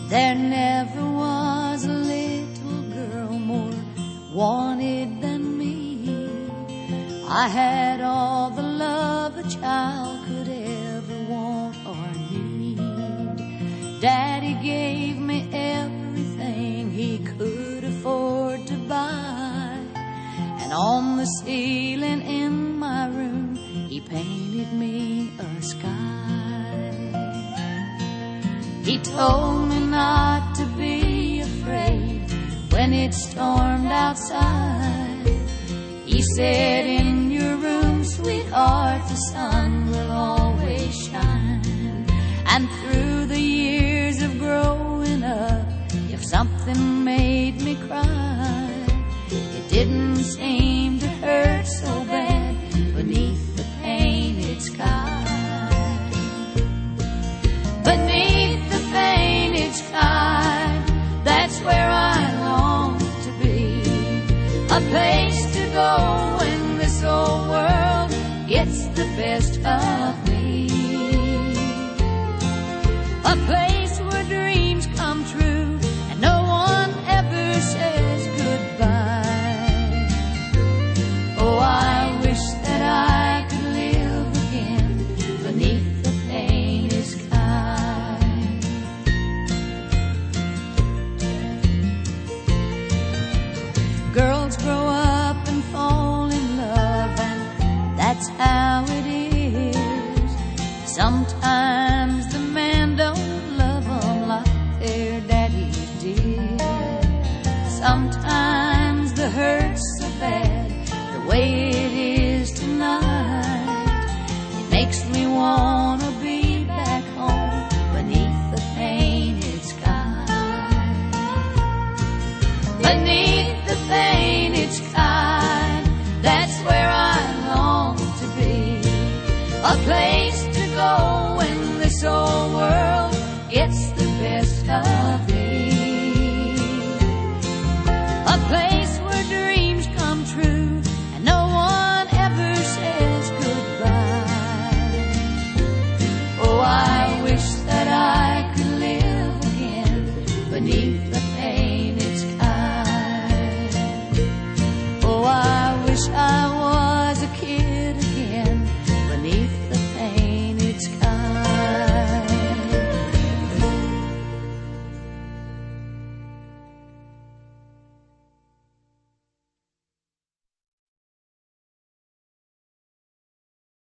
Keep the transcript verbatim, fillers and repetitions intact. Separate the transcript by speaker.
Speaker 1: There never was a little girl more wanted than me. I had all the love a child could ever want or need. Daddy gave me everything he could afford to buy, and on the ceiling in my room he painted me a sky. He told me not to be afraid when it stormed outside. He said, in your room, sweetheart, the sun will always shine. And through the years of growing up, if something made me cry, it didn't seem to hurt so bad beneath the painted sky. Beneath the painted sky, that's where I long to be. A place to go when this old world gets the best of me. A place where dreams come true and no one ever says goodbye. Oh, I wish that I could live again beneath the painted sky. Girls grow up and fall in love, and that's how it is. Sometimes the man don't love them like their daddies did. Sometimes the hurt's so bad, the way it is tonight, it makes me want